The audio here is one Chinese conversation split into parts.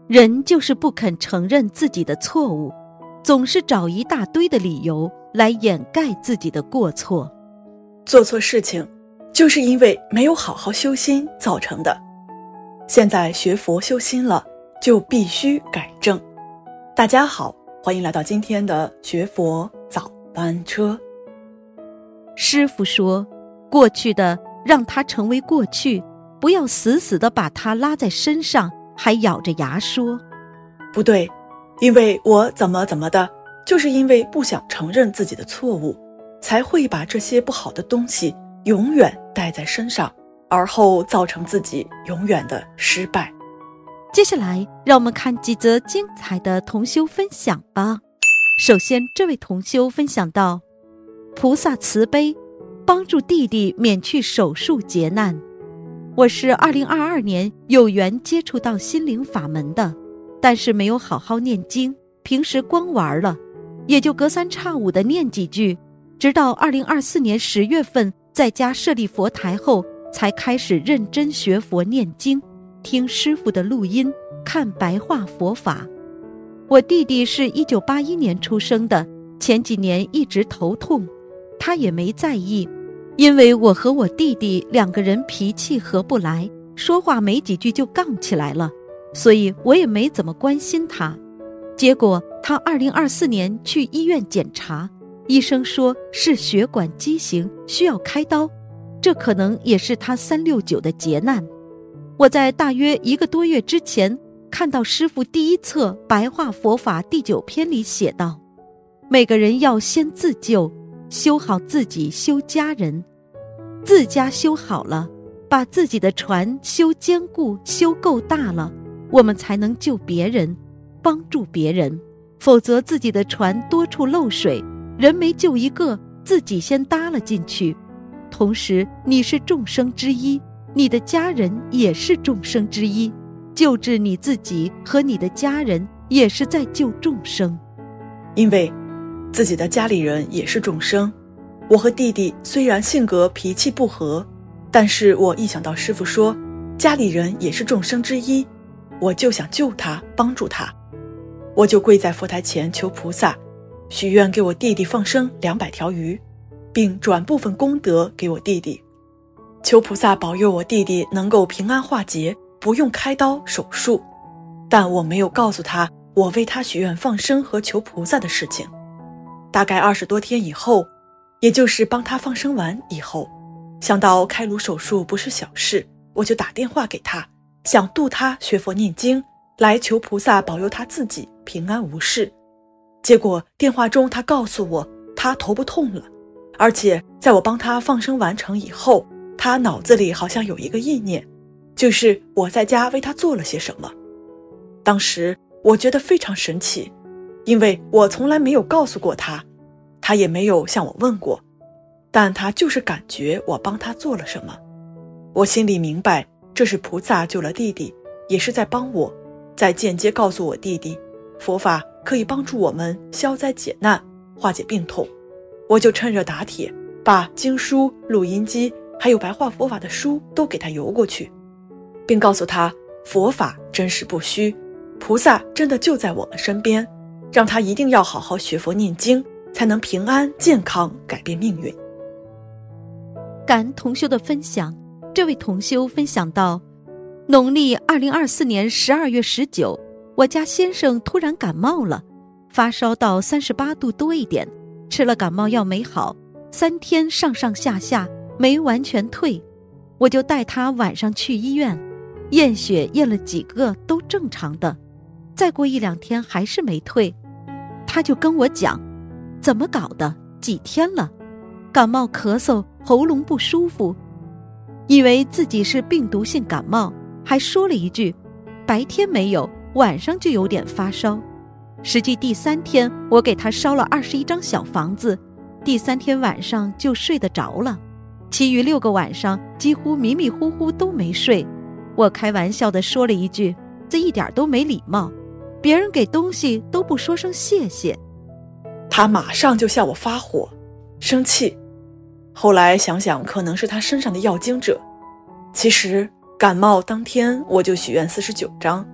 人就是不肯承认自己的错误，总是找一大堆的理由来掩盖自己的过错。 做错事情就是因为没有好好修心造成的。现在学佛修心了，就必须改正。大家好，欢迎来到今天的学佛早班车。 师父说，过去的让它成为过去，不要死死地把它拉在身上，还咬着牙说不对，因为我怎么的，就是因为不想承认自己的错误，才会把这些不好的东西永远带在身上，而后造成自己永远的失败。 接下来让我们看几则精彩的同修分享吧。首先，这位同修分享到，菩萨慈悲，帮助弟弟免去手术劫难。我是2022年有缘接触到心灵法门的，但是没有好好念经，平时光玩了，也就隔三差五的念几句，直到2024年10月份在家设立佛台后，才开始认真学佛念经，听师父的录音，看白话佛法。我弟弟是1981年出生的，前几年一直头痛，他也没在意，因为我和我弟弟两个人脾气合不来，说话没几句就杠起来了，所以我也没怎么关心他。结果他2024年去医院检查，医生说是血管畸形，需要开刀，这可能也是他369的劫难。我在大约1个多月之前看到师父第一册白话佛法第9篇里写道，每个人要先自救，修好自己，修家人，自家修好了，把自己的船修坚固，修够大了，我们才能救别人，帮助别人，否则自己的船多处漏水，人没救一个，自己先搭了进去。同时你是众生之一，你的家人也是众生之一，救治你自己和你的家人也是在救众生。 因为自己的家里人也是众生，我和弟弟虽然性格脾气不合，但是我一想到师父说家里人也是众生之一，我就想救他，帮助他。我就跪在佛台前求菩萨，许愿给我弟弟放生200条鱼，并转部分功德给我弟弟，求菩萨保佑我弟弟能够平安化劫，不用开刀手术。但我没有告诉他我为他许愿放生和求菩萨的事情。大概20多天以后，也就是帮他放生完以后，想到开颅手术不是小事，我就打电话给他，想度他学佛念经，来求菩萨保佑他自己平安无事。结果电话中他告诉我他头不痛了，而且在我帮他放生完成以后，他脑子里好像有一个意念，就是我在家为他做了些什么。当时我觉得非常神奇，因为我从来没有告诉过他，他也没有向我问过，但他就是感觉我帮他做了什么。我心里明白，这是菩萨救了弟弟，也是在帮我，在间接告诉我弟弟，佛法可以帮助我们消灾解难，化解病痛。我就趁热打铁，把经书、录音机还有白话佛法的书都给他邮过去，并告诉他佛法真实不虚，菩萨真的就在我们身边，让他一定要好好学佛念经，才能平安健康改变命运。 感恩同修的分享。这位同修分享到，农历2024年12月19，我家先生突然感冒了，发烧到38度多一点，吃了感冒药没好，3天上上下下没完全退，我就带他晚上去医院，验血验了几个都正常的，再过1-2天还是没退，他就跟我讲，怎么搞的，几天了，感冒咳嗽，喉咙不舒服，以为自己是病毒性感冒，还说了一句白天没有，晚上就有点发烧。实际第3天我给他烧了21张小房子，第3天晚上就睡得着了，其余6个晚上几乎迷迷糊糊都没睡。我开玩笑地说了一句，这一点都没礼貌，别人给东西都不说声谢谢。 他马上就向我发火生气，后来想想可能是他身上的要经者。其实感冒当天我就许愿49张，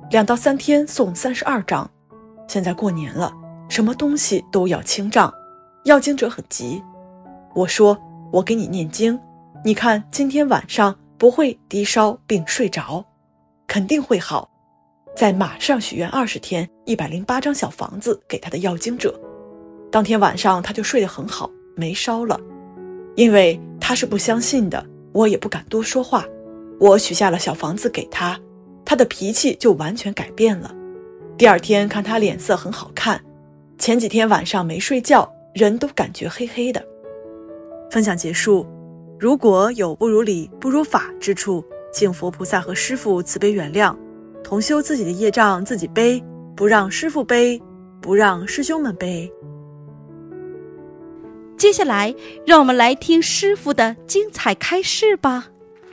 2到3天送32张。现在过年了，什么东西都要清账，要经者很急。我说，我给你念经，你看今天晚上不会低烧并睡着，肯定会好。再马上许愿20天108张小房子给他的要经者。当天晚上他就睡得很好，没烧了。因为他是不相信的，我也不敢多说话。我许下了小房子给他，他的脾气就完全改变了。第2天看他脸色很好看，前几天晚上没睡觉，人都感觉黑黑的。分享结束，如果有不如理不如法之处，请佛菩萨和师父慈悲原谅。同修自己的业障自己背，不让师父背，不让师兄们背。 接下来让我们来听师父的精彩开示吧。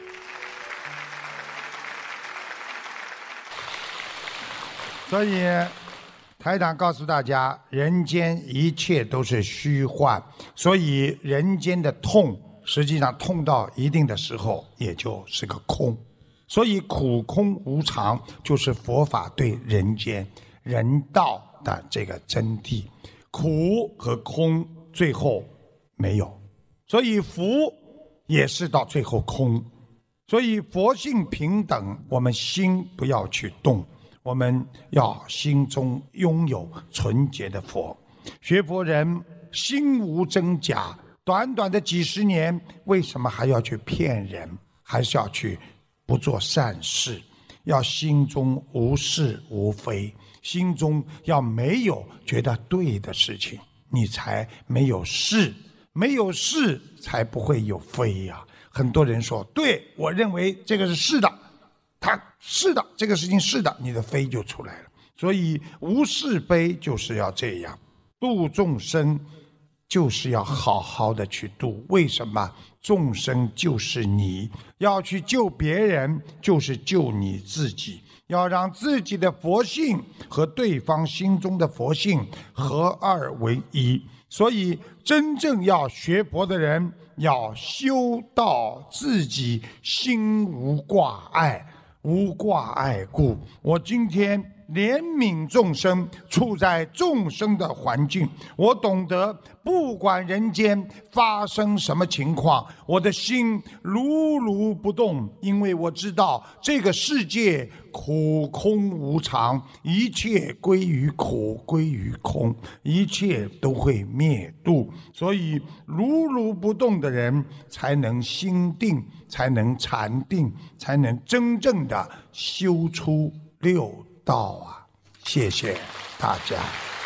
所以台长告诉大家，人间一切都是虚幻，所以人间的痛实际上痛到一定的时候也就是个空。所以苦空无常就是佛法对人间人道的这个真谛。苦和空最后没有，所以福也是到最后空。所以佛性平等，我们心不要去动，我们要心中拥有纯洁的佛。学佛人心无真假，短短的几十年，为什么还要去骗人？还是要去不做善事，要心中无是无非，心中要没有觉得对的事情，你才没有是，没有是才不会有非呀。很多人说，对，我认为这个是是的，他是的，这个事情是的，你的非就出来了。所以无是非就是要这样，度众生就是要好好的去度。为什么？众生就是你，要去救别人就是救你自己，要让自己的佛性和对方心中的佛性合二为一。所以真正要学佛的人，要修到自己心无挂碍，无挂碍故，我今天怜悯众生，处在众生的环境，我懂得不管人间发生什么情况，我的心如如不动，因为我知道这个世界苦空无常，一切归于苦，归于空，一切都会灭度。所以如如不动的人才能心定，才能禅定，才能真正的修出六道啊！谢谢大家。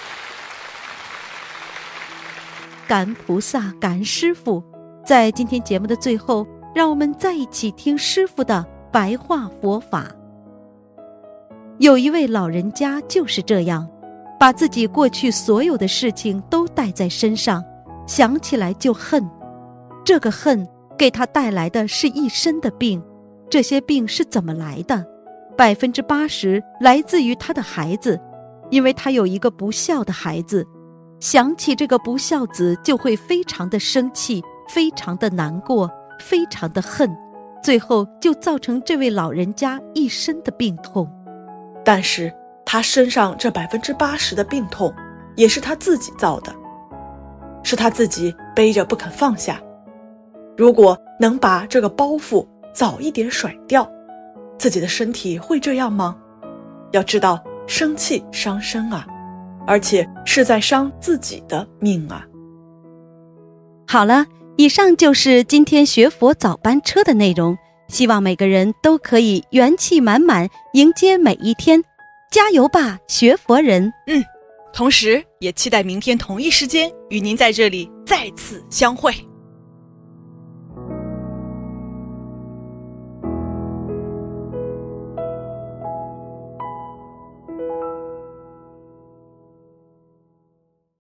感恩菩萨，感恩师父。在今天节目的最后，让我们再一起听师父的白话佛法。有一位老人家就是这样，把自己过去所有的事情都带在身上，想起来就恨。这个恨给他带来的是一身的病。这些病是怎么来的？80%来自于他的孩子，因为他有一个不孝的孩子，想起这个不孝子就会非常的生气，非常的难过，非常的恨，最后就造成这位老人家一身的病痛。 但是他身上这80%的病痛也是他自己造的，是他自己背着不肯放下。如果能把这个包袱早一点甩掉，自己的身体会这样吗？要知道生气伤身啊，而且是在伤自己的命啊。 好了，以上就是今天学佛早班车的内容，希望每个人都可以元气满满迎接每一天，加油吧，学佛人！ 同时也期待明天同一时间与您在这里再次相会。